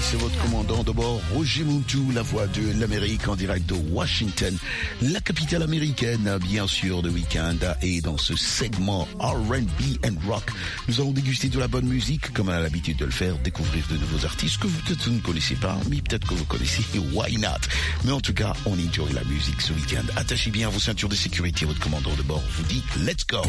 c'est votre commandant de bord, Roger Montou, la voix de l'Amérique en direct de Washington, la capitale américaine, bien sûr, de week-end. Et dans ce segment R&B and Rock, nous allons déguster de la bonne musique, comme on a l'habitude de le faire, découvrir de nouveaux artistes que peut-être vous ne connaissez pas, mais peut-être que vous connaissez, why not? Mais en tout cas, on enjoy la musique ce week-end. Attachez bien vos ceintures de sécurité, votre commandant de bord vous dit, let's go!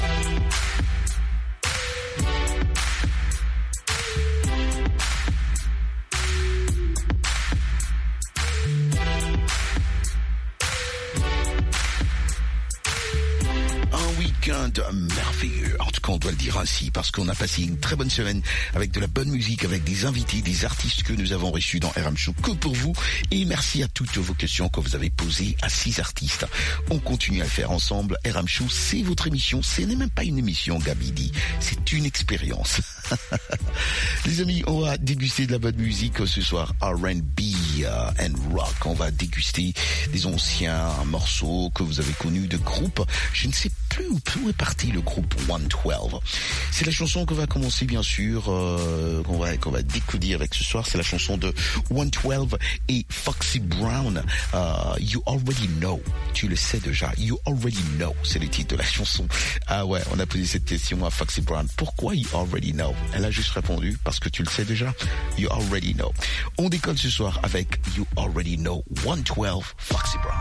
Merveilleux. En tout cas, on doit le dire ainsi parce qu'on a passé une très bonne semaine avec de la bonne musique, avec des invités, des artistes que nous avons reçus dans RM Show que pour vous. Et merci à toutes vos questions que vous avez posées à 6 artistes. On continue à le faire ensemble. RM Show, c'est votre émission. Ce n'est même pas une émission, Gabi dit. C'est une expérience. Les amis, on va déguster de la bonne musique ce soir. R&B and rock. On va déguster des anciens morceaux que vous avez connus de groupes. Je ne sais plus où est parti le groupe 112. C'est la chanson qu'on va commencer, bien sûr, qu'on va découvrir avec ce soir. C'est la chanson de 112 et Foxy Brown. You Already Know. Tu le sais déjà. You Already Know. C'est le titre de la chanson. Ah ouais, on a posé cette question à Foxy Brown. Pourquoi You Already Know? Elle a juste répondu parce que tu le sais déjà. You Already Know. On décolle ce soir avec You Already Know. 112 Foxy Brown.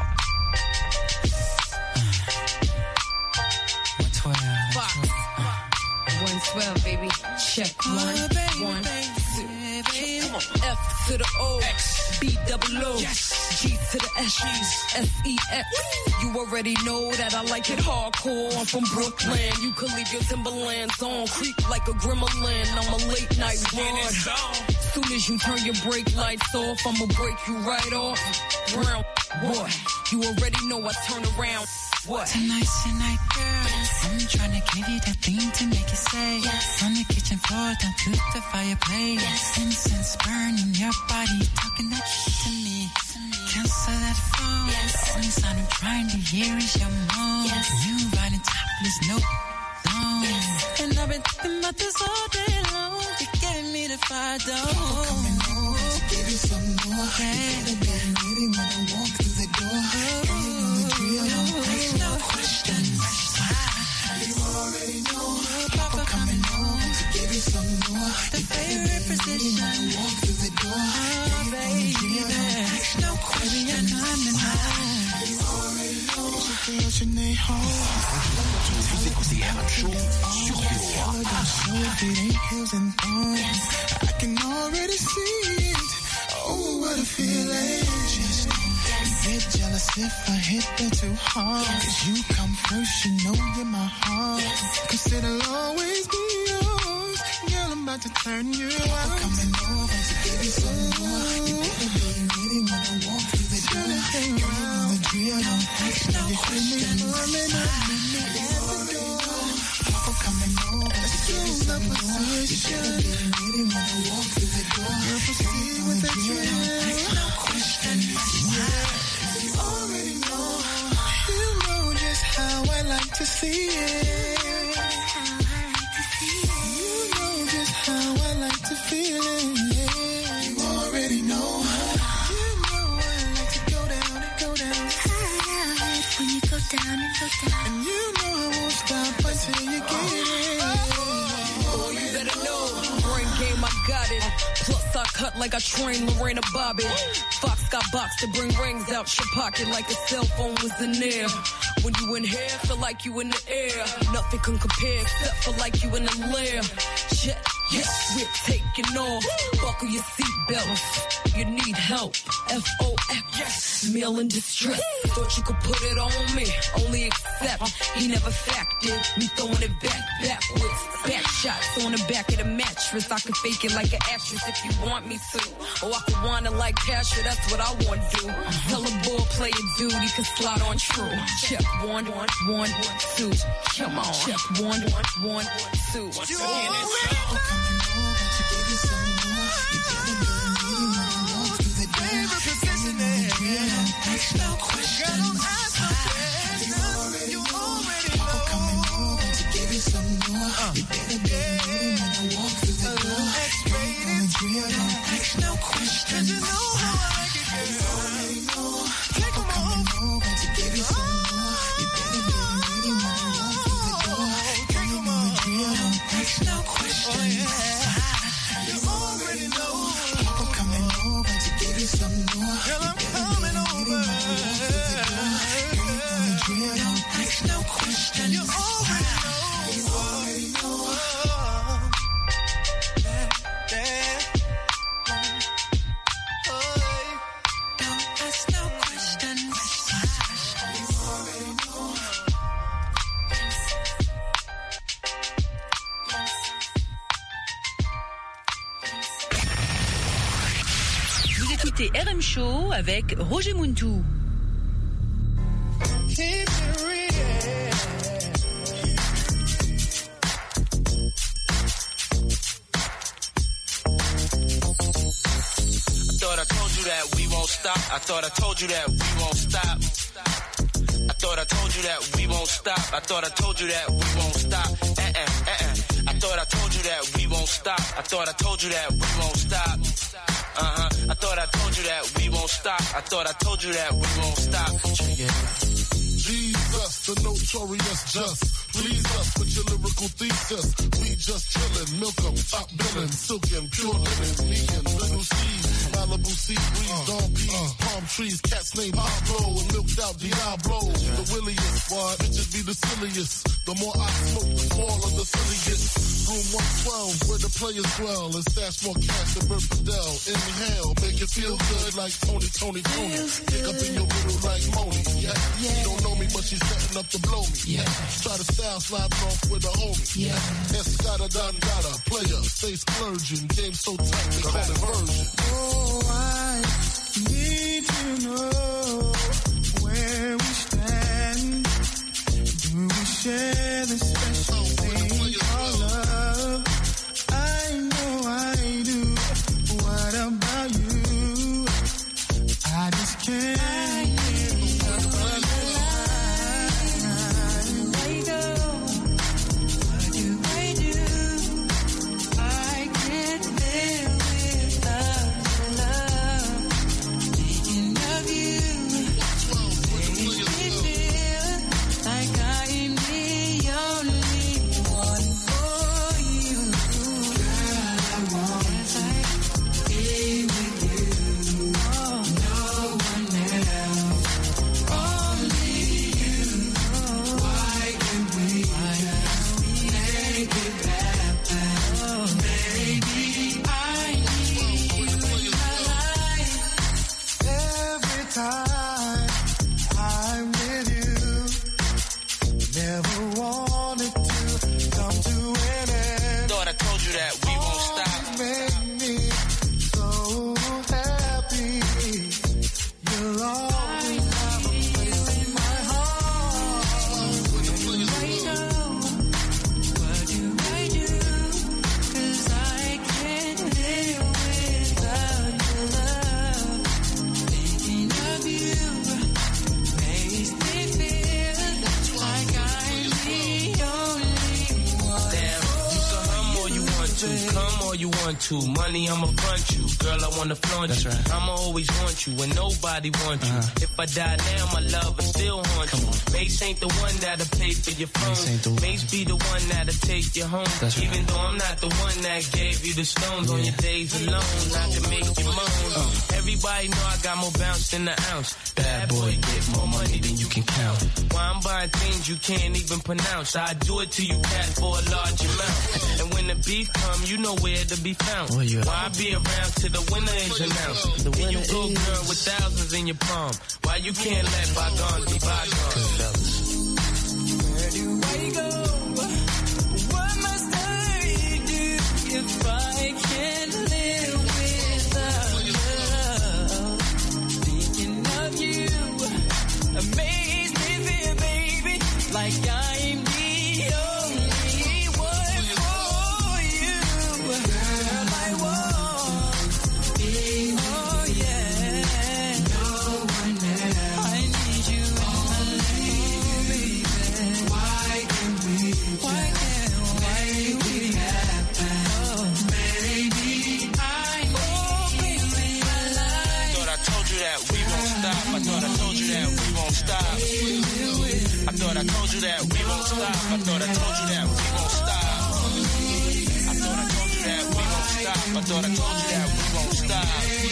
112, baby. Check 1, 1, 2. Come on. F to the O, X, B double O, yes. G to the S, S E X. You already know that I like it hardcore. I'm from Brooklyn. You could leave your Timberlands on, creep like a gremlin. I'm a late night broad. Soon as you turn your brake lights off, I'ma break you right off. Round, boy, you already know I turn around. What? Tonight's your night, girl. Yes. I'm tryna give you that thing to make you say yes. On the kitchen floor, down to the fireplace. Yes. Incense burning your body, talking that shit to me. Cancel that phone. Yes. The only sound I'm trying to hear is your moan. Yes. You riding topless, no long. Yes. And I've been thinking about this all day long. You gave me the fire, though. Coming over to give you some more. Okay. You better be ready when I walk through the door. There's no question. You already know. Papa coming home to give you some more. The favorite position. When I walk through the door. Oh, baby. There's no question. You already know. Je n'ai Vous écoutez RM Show sur I can already see it. Oh, what a feeling. Just get jealous if I hit that too hard. Cause you come first, you know you're my heart. Cause it'll always be yours. Girl, I'm about to turn you out. Coming over to give you some more. You better be ready when I walk through the door. Girl, you know the drill, don't ask no question. Papa coming over to give you some more. You better be ready when I walk through the door. Girl, proceed with the drill, don't ask no question. You already know. You know just how I like to see it. You know just how I like to feel it. You already know. You know I like to go down and go down. When you go down and go down. And you know I won't stop until you get it. Oh, you better know. Brain game, I got it. Plus I cut like I trained Lorena Bobbitt. Fox got box to bring rings out your pocket like a cell phone was in there. When you in here, feel like you in the air. Nothing can compare except for like you in the lair. Jet, yes, we're taking off. Buckle your seatbelts. You need help. F-O-F, yes. Meal in distress. Thought you could put it on me. Only except he never factored me throwing it backwards. Back shots on the back of the mattress. I could fake it like an actress if you want me to. Or I could whine it like Pasha. That's what I want to do. Tell a ball player dude he can slide on true. Check 1, 1, 1, 2. Come on. Check 1, 1, 1, 2. Once again, it's coming over to give you some more. You better be ready when I walk through the door. Don't ask no questions. You already know. Papa coming over to give you some more. You better be ready when I walk through the door. Don't ask no questions. Vous écoutez RM Show avec Roger Muntou. I thought I told you that we won't stop. I thought I told you that we won't stop. I thought I told you that we won't stop. I thought I told you that we won't stop. I thought I told you that we won't stop. I thought I told you that we won't stop. I thought I told you that we won't stop. Check it out. Jesus, the notorious just. Please us with your lyrical thesis. We just chillin', milk 'em, top billin', silkin', pure linen, me and little Steve, Malibu sea breeze, Dawn peas, palm trees, cats named Pablo, and milked out Diablo. The williest, why bitches be the silliest. The more I smoke, the smaller the silliest. Room 112, where the players dwell, and stash more cash than Bert Fidel. Inhale, make it feel good like Tony. Pick up in your middle like Moni. Yeah. She don't know me, but she's setting up to blow me. Yeah. Try to style slide off with a homie. Yeah. Escada Dondada, player, stay splurging. Game so tight, they call it version. Oh, I need to know where we stand. Do we share the special thing called love? I know I do. What about you? I just can't. Money, I'ma front you. Girl, I wanna flaunt you. Right. I'ma always want you when nobody wants you. If I die now, my love will still haunt you. Mace ain't the one that'll pay for your phone. Mace be the one that'll take you home. Even though I'm not the one that gave you the stones on your days alone, I can make you moan. Everybody know I got more bounce than the ounce. Bad boy, get more money than you can count. Why I'm buying things you can't even pronounce. I do it to you, cat, for a large amount. And when the beef come, you know where to be found. Why I be around till the winner is announced? Then you go, girl, with thousands in your palm. Why you can't let bygones be bygones? Where do I go? What must I do if I can't live without love? Thinking of you amaze me, dear baby, like I'm the only one for you. Girl, I want it. Oh yeah, no one else. I need you in my life, baby. Why can't we make it happen? Oh, baby, I need you in my life. Thought I told you that we won't stop. I thought I told you that we won't stop. I thought I told you that we won't stop. I thought I told you that we won't stop. I thought I told you that we won't stop. I thought I told you that we won't stop.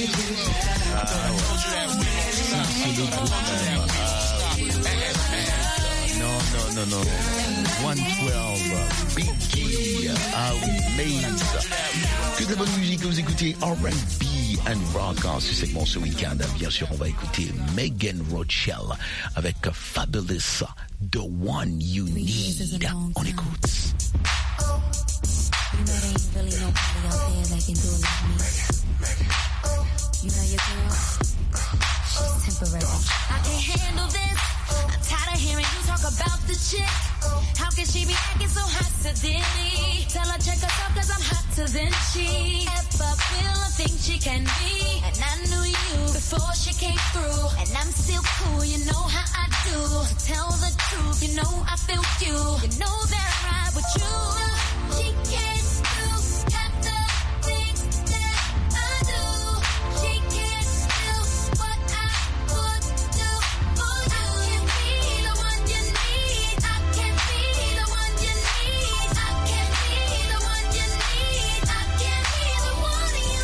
I thought I told you that we won't stop. I thought I told you that we won't stop. Non. 112, Biggie, Amaze. Que de la bonne musique, vous écoutez R&B and rock en ce segment ce week-end. Bien sûr, on va écouter Megan Rochelle avec Fabulous, The One You Need. On écoute. You know there ain't really nobody out there that can do it like me. You know you do. She's temporary. I can't handle this. I'm tired of hearing you talk about the chick. How can she be acting so hot to Diddy? Tell her check herself cause I'm hotter than she ever will or think she can be. And I knew you before she came through. And I'm still cool, you know how I do. To tell the truth, you know I feel you. You know that I'm right with you. She can't do half the things that I do. She can't do what I would do for you. I can be the one you need. I can be the one you need. I can be the one you need. I can be the one you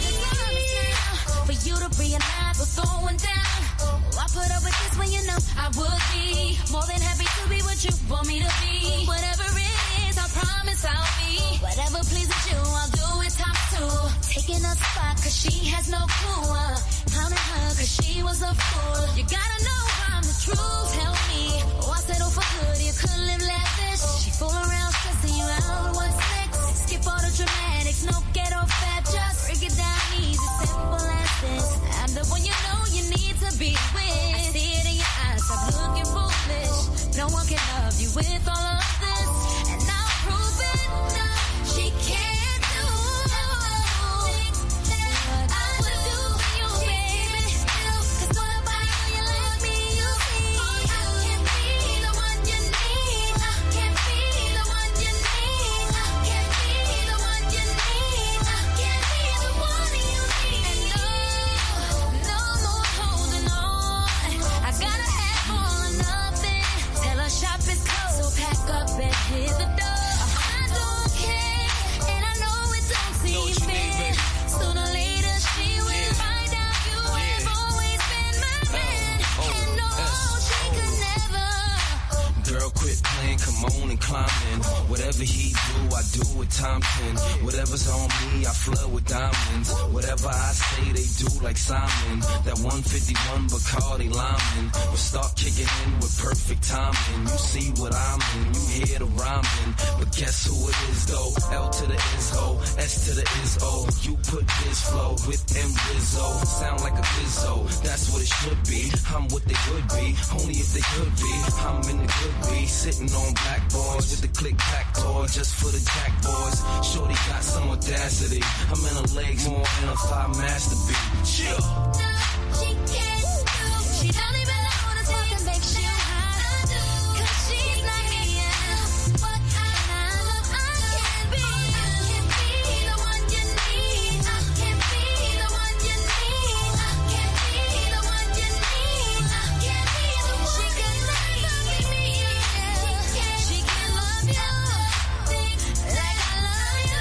need. For you to realize what's going down. Oh, I put up with this when you know I would be more than happy to be what you want me to be. Whatever it is, I promise I'll be whatever pleases you. I'll do it times two. Taking a spot cause she has no clue. Clowning her cause she was a fool. You gotta know I'm the truth. Tell me, oh I settle for good. You could live lavish. She fool around stressing you out. What's next? Skip all the dramatics. No ghetto fat. Just break it down easy. Simple as this. I'm the one you know you need to be with. I see it in your eyes. Stop looking foolish. No one can love you with all of this. And I'll prove it. No, she can't do things that I would do for you, baby. Cause nobody know you like me, you see. I can be the one you need. I can be the one you need. I can be the one you need. I can be the one you need. And no more holding on. I gotta have all or nothing. Tell her shop is closed, so pack up and hit the door. I don't care, and I know it don't seem fair. Sooner or later she will find out you have always been my man. And no, she could never. Girl, quit playing, come on and climb in. Whatever he do, I do it times 10. Whatever's on me, I flood with diamonds. Whatever I say, they do like Simon. That 151 Bacardi Lyman will start kicking in with perfect timing. You see what I'm in, you hear the rhyming. But guess who it is though? L to the is-O, S to the is-O. You put this flow with M Rizzo. Sound like a Bizzo, that's what it should be. I'm what they could be, only if they could be. I'm in the good be, sitting on blackboards with the click-clack toy just for the jack boys. Shorty got some audacity. I'm in her legs more than a thigh master beat. Chill. No, she can't do. She don't even know the stuff that makes you high. Cause she's not me, yeah. But I know I can be. I can be the one you need. I can be the one you need. I can be the one you need. I can be the one she can never be me, yeah. She can love you like I love you.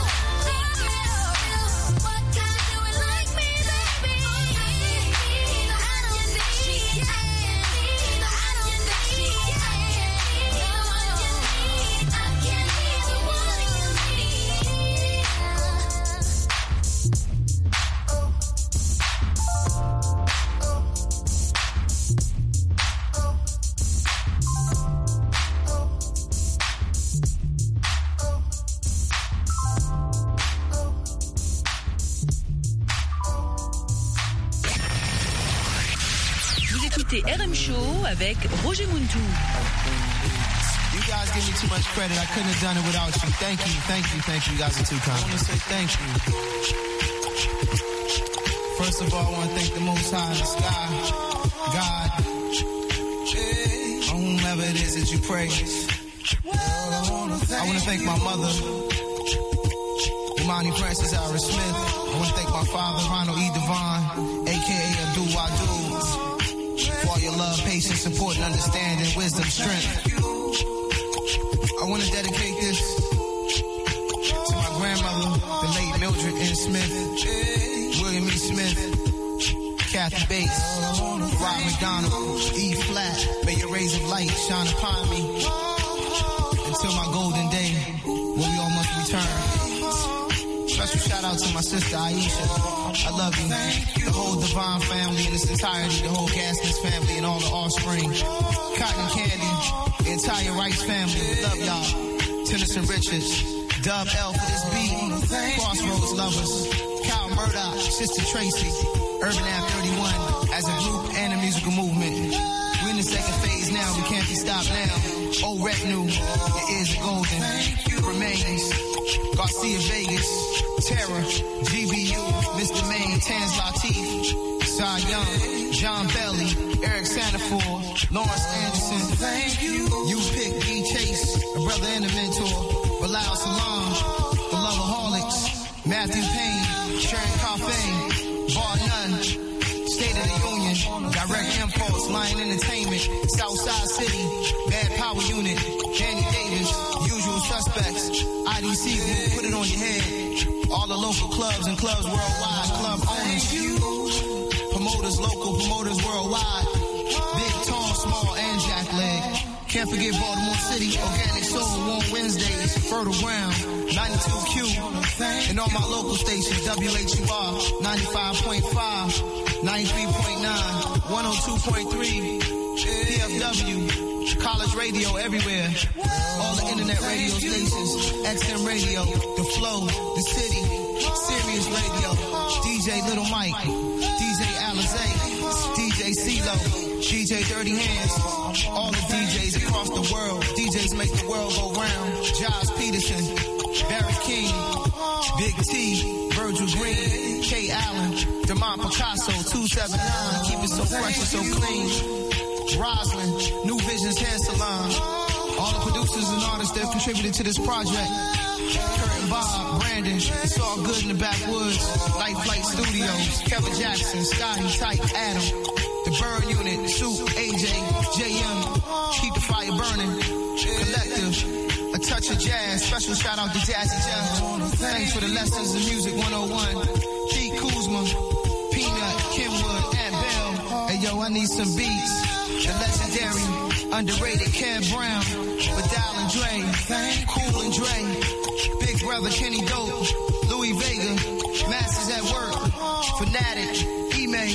What can I do it like me, baby? I don't think she can. I don't think she can. The one you need. I can be the one you need. Vous écoutez RM Show avec Roger Muntou. You guys give me too much credit. I couldn't have done it without you. Thank you, thank you, thank you. You guys are too kind. I want to say thank you. First of all, I want to thank the Most High in the sky, God, or whomever it is that you praise. I want to thank my mother, Imani Francis Ira Smith. I want to thank my father, Ronald E. Devon, a.k.a. Abdul Wadu, for all your love, patience, support, and understanding, wisdom, strength. I want to dedicate this to my grandmother, the late Mildred N. Smith, William E. Smith, Kathy Bates, Rob McDonald, E. Flat. May your rays of light shine upon me until my golden day when we all must return. Special shout out to my sister Aisha. I love you. The whole Divine family in its entirety, the whole Gaskins family and all the offspring. Cotton Candy, the entire Rice family. Love y'all. Tennyson Richards, Dub L for this beat. Crossroads Lovers, Kyle Murdoch, Sister Tracy. Urban Ave 31 as a group and a musical movement. We're in the second phase now, we can't be stopped now. Old retinue, your ears are golden. Remains, Garcia Vegas, Terror, GBU, Mr. Maine, Tans Latif, Cy Young, John Belly, Eric Santafor, Lawrence Anderson. Thank you. You pick E. Chase, a brother and a mentor. Bilal Salam, the Loveaholics, Matthew Payne, Sharon Coffey, Bar None, State of the Union, Direct Impulse, Lion Entertainment, Southside City, Bad Power Unit, Danny Davis, Usual Suspects, IDC Group, Put It On Your Head, all the local clubs and clubs worldwide, club owners, promoters, local promoters worldwide, big, tall, small, and jack leg. Can't forget Baltimore City, Organic Soul, Warm Wednesdays, Fertile Ground, 92Q, and all my local stations, WHUR, 95.5, 93.9, 102.3, PFW, College Radio everywhere, all the internet radio stations, XM Radio, The Flow, The City, Sirius Radio, DJ Little Mike, DJ Alizé, DJ CeeLo, DJ Dirty Hands, all the DJs across the world. DJs make the world go round. Giles Peterson, Barry King, Big T, Virgil Green, Kay Allen, Demont Picasso, 279, keep it so fresh and so clean. Roslyn, New Visions Hair Salon, all the producers and artists that have contributed to this project. Kurt and Bob, Brandon, It's All Good in the Backwoods, Light Flight Studios, Kevin Jackson, Scotty, Type, Adam, The Burn Unit, Soup, AJ, JM, Keep the Fire Burning, Collective, A Touch of Jazz, special shout out to Jazzy Jeff, thanks for the lessons of Music 101, Pete Kuzma, Peanut, Kenwood, and Bell, hey yo, I need some beats, the legendary, underrated Kev Brown, Vidal and Dre, Cool and Dre, Big Brother Kenny Dope, Louis Vega, Masters at Work, Fanatic, E-May,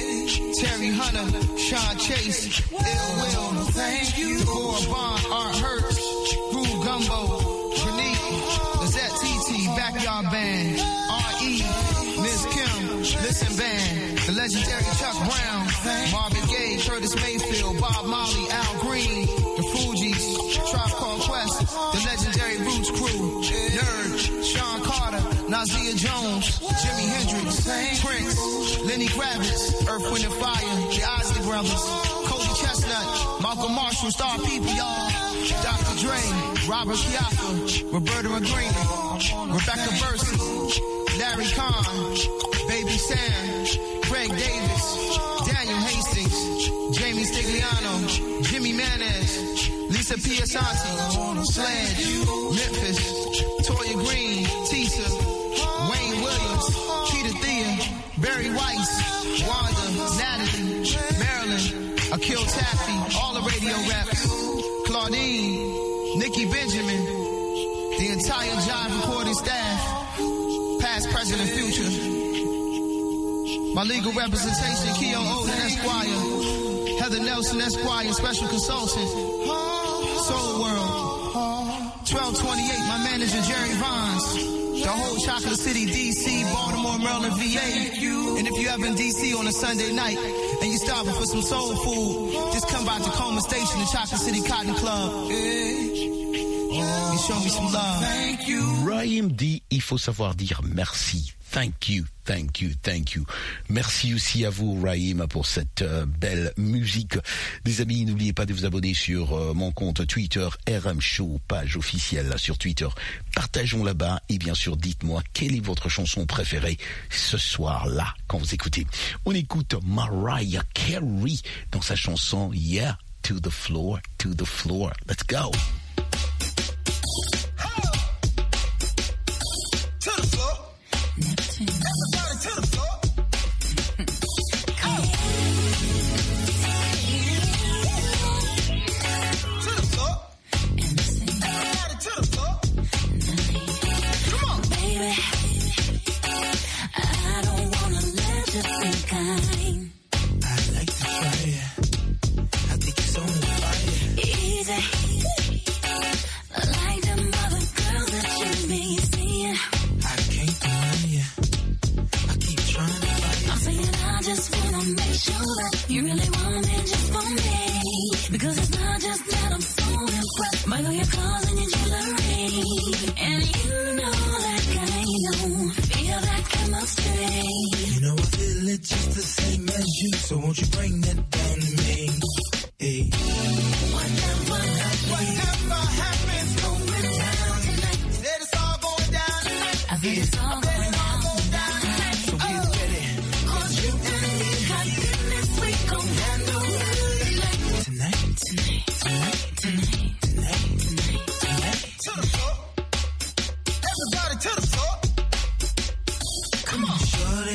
Terry Hunter, Sean Chase, Ill Will, thank you, Deborah Bond, Art Hurts, Groove Gumbo, Granique, Lizette TT, Backyard Band, R.E., Miss Kim, Listen Band, the legendary Chuck Brown, Marvin Gaye, Curtis Mayfield, Bob Marley, Al Green, the Fugees, Tribe Called Quest, the legendary Roots Crew, Nerd, Sean Carter, Nazia Jones, Jimi Hendrix, Prince, Lenny Kravitz, Earth, Wind and Fire, the Isley Brothers, Cody Chestnut, Malcolm Marshall, Star People, y'all, Dr. Dre, Robert Chiaffa, Roberta McGreen, Rebecca Bursey, Larry Kahn, Baby Sam, Craig Davis, Daniel Hastings, Jamie Stigliano, Jimmy Manez, Lisa Piasanti, Sledge, Memphis, Toya Green, Tisa, Wayne Williams, Peter Thea, Barry Weiss, Wanda, Natalie, Marilyn, Akil Taffy, all the radio reps, Claudine, Nikki Benjamin, the entire Jive recording staff, past, present, and future. My legal representation, Keo Oden Esquire, Heather Nelson Esquire, special consultant, Soul World, 1228, my manager, Jerry Vons, the whole Chocolate City, D.C., Baltimore, Maryland, VA. And if you're ever in D.C. on a Sunday night and you're starving for some soul food, just come by Tacoma Station, the Chocolate City Cotton Club. And show me some love. Thank you. Raïm dit, il faut savoir dire merci. Thank you, thank you, thank you. Merci aussi à vous, Raïm, pour cette belle musique. Les amis, n'oubliez pas de vous abonner sur mon compte Twitter, RM Show, page officielle sur Twitter. Partageons là-bas et bien sûr, dites-moi quelle est votre chanson préférée ce soir-là quand vous écoutez. On écoute Mariah Carey dans sa chanson Yeah, to the floor, to the floor. Let's go. Everybody to the floor. Come to the floor. Everybody to the floor. Come on, baby. I don't wanna let you think I like to try it. I think it's on fire. Easy. Like them other girls that you be seeing. I can't deny you. I keep trying to fight. I'm saying I I just wanna make sure that you really want me just for me. Because it's not just that I'm so impressed by all your clothes and your jewelry. And you know that kind of feel that chemistry. You know I feel it just the same as you, so won't you bring that down to me? Hey. Whatever happens, going down tonight. Said it's all going down tonight. I feel it's all going down. So get ready. 'Cause you and me got business we gon' handle tonight. Tonight. To the floor. Everybody to the floor. Come on, shorty.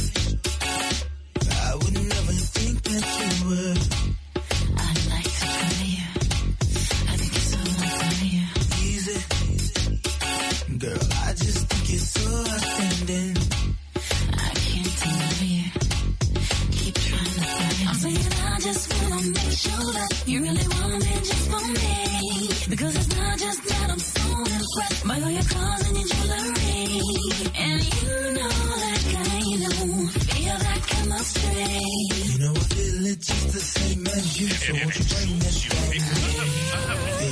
I would never think that you would. I'd like to try you. I think it's so unfair. Easy. Girl, I just think it's so outstanding. I can't deny you. Keep trying to find. I'm saying I just wanna make sure that you really want me just for me. Because it's not just that I'm so impressed by all your clothes and your jewelry. And you know that kind of feel that chemistry. You know I feel it just the same as you, so won't you bring that down to me? Hey.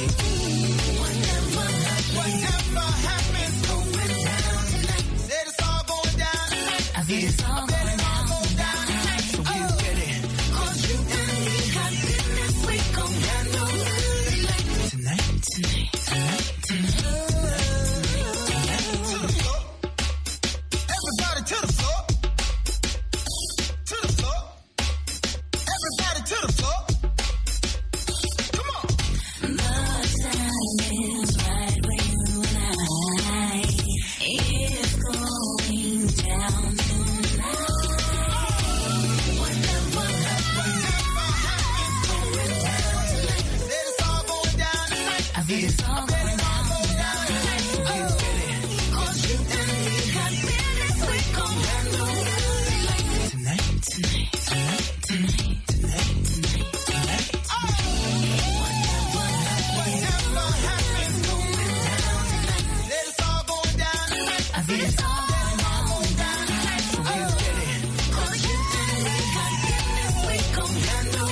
Whatever happens, going down tonight. Said it's all going down tonight. I feel it's all going down. So get ready. 'Cause you and me got business we gon' handle tonight. To the floor. Everybody to the floor. To the floor. Everybody to the floor. Come on. The time is right where you and I is going down tonight. Whatever happens, going down tonight. Said it's all going down tonight. I feel it's all going down. Cause you and me got business we gon' handle Whatever happens, going down tonight. Said it's all going down tonight. I feel it's all going down. So get ready. 'Cause you and me got business we gon' handle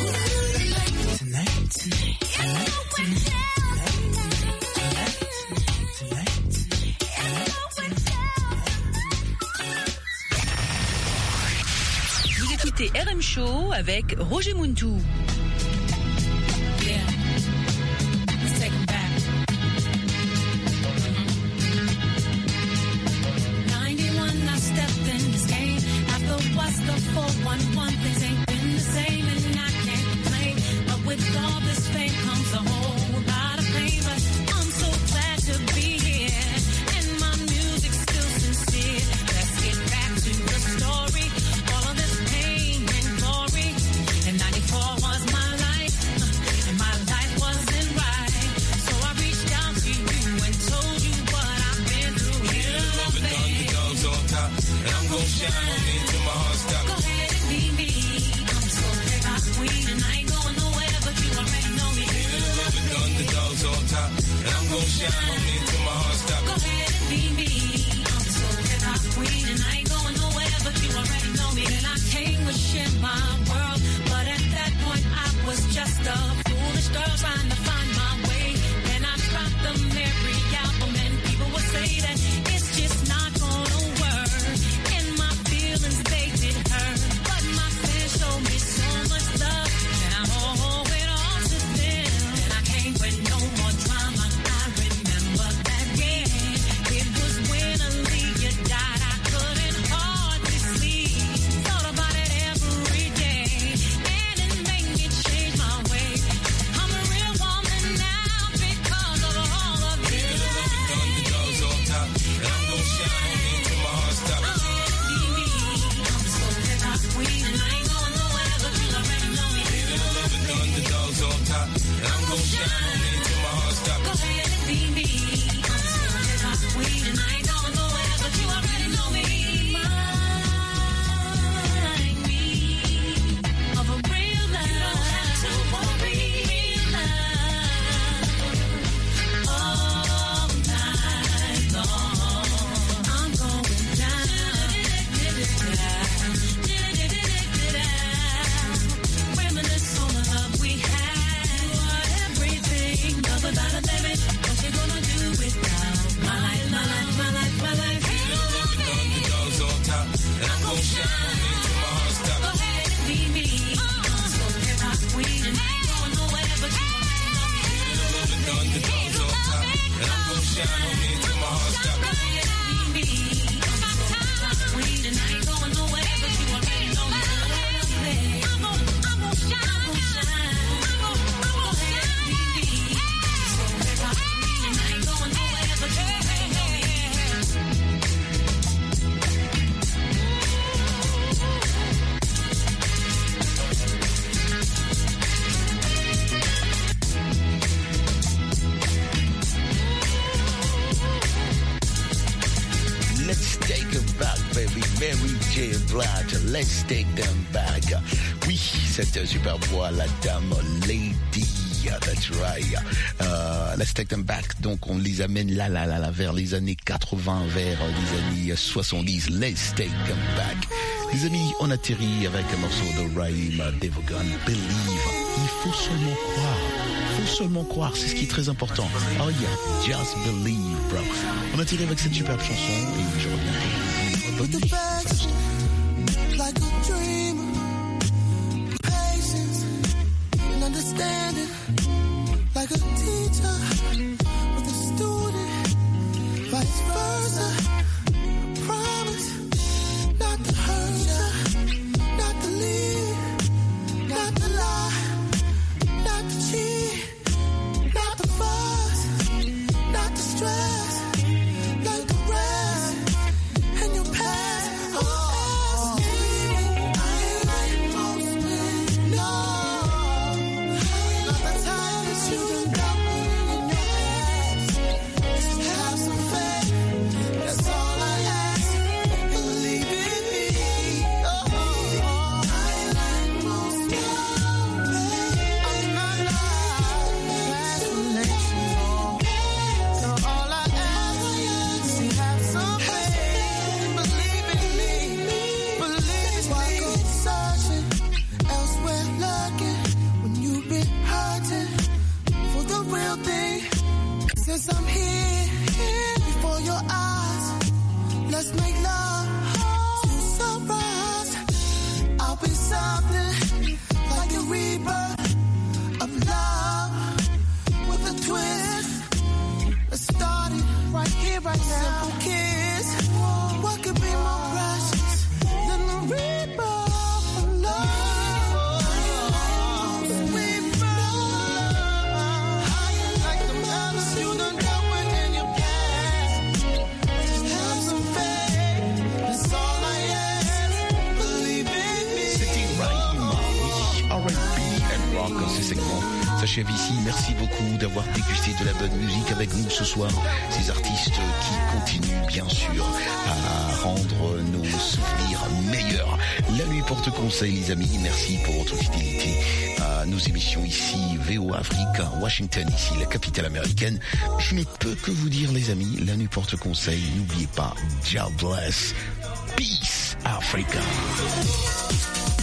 Vous écoutez RM Show avec Roger Muntou. Yeah. Let's take 'em back. 91, I stepped in this game. After what's the 411, things ain't been the same, and I can't complain. But with all this fame comes a whole lot of pain. But I'm so glad to be here, and my music's still sincere. Let's get back to the story. All of this pain and glory. And 94 was my life, and my life wasn't right. So I reached out to you and told you what I've been through. Here, baby. Underdogs on top, and I'm gon' shine on me till my heart stops. Go ahead and be me. I'm so hip-hop queen, and I ain't going nowhere, but you already know me. Underdogs on top, and I'm gon' shine on me till my heart stops. Go ahead and be me. I'm so hip-hop queen, and I ain't going nowhere, but you already know me. And I came to share my world, but at that point I was just a foolish girl trying to find my way. Then I dropped the Mary album, and people would say that it's just not gonna work. And my feelings, they did hurt, but my fans showed me so much love, and I owe it all to them. And I came with no more drama. I remember that, yeah. It was when Aaliyah died. I couldn't hardly sleep. Thought about it every day, and it made me change my way. I'm a real woman now because of all of this. Underdogs on top, and I'm gon' shine on me till my heart stops. Be me. I'm so hip-hop queen, and I ain't going nowhere, but you already know me. Underdogs on top, and I'm gon' shine on me till my heart stops. Go ahead and be me. I'm so hip-hop queen, and I ain't going nowhere, but you already know me. Remind me of a real love. You don't have to worry. Real love. All night long. I'm going down. Flat, Let's Take Them Back. Oui, cette super voix, la dame Lady. That's right. Let's Take Them Back. Donc on les amène là vers les années 80, vers les années 70. Let's Take Them Back. Les amis, on atterrit avec un morceau de Raïm Devaughan, Believe. Il faut seulement croire, c'est ce qui est très important. Oh yeah, just believe, bro. On atterrit avec cette superbe chanson et je reviens. With the best, like a dream, patience and understanding, like a teacher with a student, vice versa. I promise not to hurt you, not to leave, not to lie, not to cheat, not to fuss, not to stress, like the rest. And your past, oh, I ain't like most men, no. Not the time that you done got in your past. Just have some faith, that's all I ask. Believe in me, oh. I ain't like most men, I'm not like past relations, so all I ask is have some faith. Since I'm here before your eyes, let's make love to sunrise. I'll be something like a rebirth of love with a twist. Let's start it right here, right now. Simple kiss, what could be more precious than the rebirth of love? Quand ce segment s'achève ici, merci beaucoup d'avoir dégusté de la bonne musique avec nous ce soir. Ces artistes qui continuent bien sûr à rendre nos souvenirs meilleurs. La nuit porte conseil, les amis. Merci pour votre fidélité à nos émissions ici, VOA Afrique, Washington, ici la capitale américaine. Je ne peux que vous dire, les amis, la nuit porte conseil. N'oubliez pas, God bless, peace, Africa.